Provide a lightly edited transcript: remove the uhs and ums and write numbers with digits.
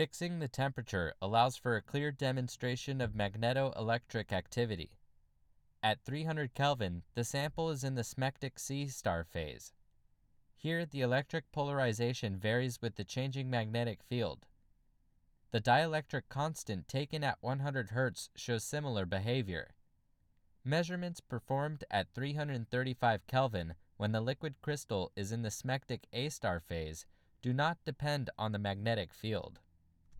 Fixing the temperature allows for a clear demonstration of magnetoelectric activity. At 300 Kelvin, the sample is in the smectic C star phase. Here, the electric polarization varies with the changing magnetic field. The dielectric constant taken at 100 Hz shows similar behavior. Measurements performed at 335 Kelvin when the liquid crystal is in the smectic A star phase do not depend on the magnetic field.